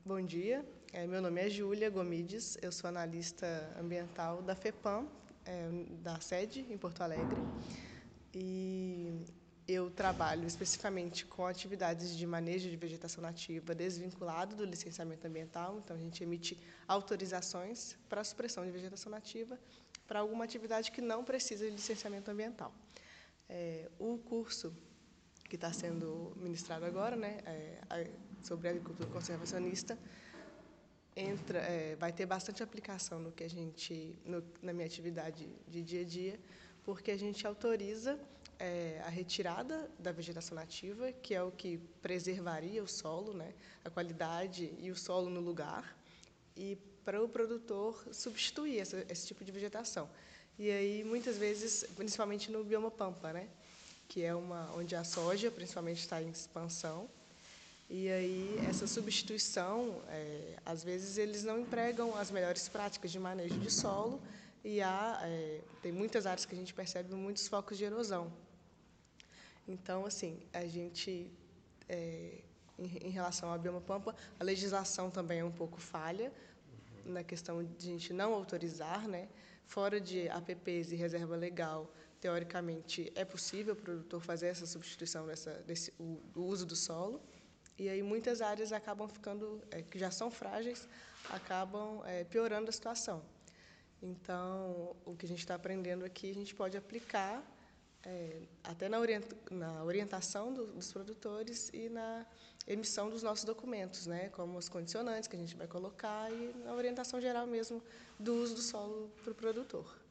Bom dia, meu nome é Júlia Gomides, eu sou analista ambiental da FEPAM, da sede em Porto Alegre, e eu trabalho especificamente com atividades de manejo de vegetação nativa desvinculado do licenciamento ambiental, então a gente emite autorizações para a supressão de vegetação nativa para alguma atividade que não precisa de licenciamento ambiental. O curso que está sendo ministrado agora, né, sobre agricultura conservacionista, vai ter bastante aplicação no que na minha atividade de dia a dia, porque a gente autoriza a retirada da vegetação nativa, que é o que preservaria o solo, né, a qualidade e o solo no lugar, e para o produtor substituir esse tipo de vegetação. E aí, muitas vezes, principalmente no bioma pampa, né, que é onde a soja, principalmente, está em expansão. E aí, essa substituição, às vezes, eles não empregam as melhores práticas de manejo de solo e tem muitas áreas que a gente percebe muitos focos de erosão. Então, assim, a gente, em relação ao bioma pampa, a legislação também é um pouco falha na questão de a gente não autorizar, né? Fora de APPs e reserva legal, teoricamente, é possível o produtor fazer essa substituição do uso do solo. E aí muitas áreas acabam ficando, que já são frágeis, acabam piorando a situação. Então, o que a gente está aprendendo aqui, a gente pode aplicar até na orientação dos produtores e na emissão dos nossos documentos, né, como os condicionantes que a gente vai colocar e na orientação geral mesmo do uso do solo para o produtor.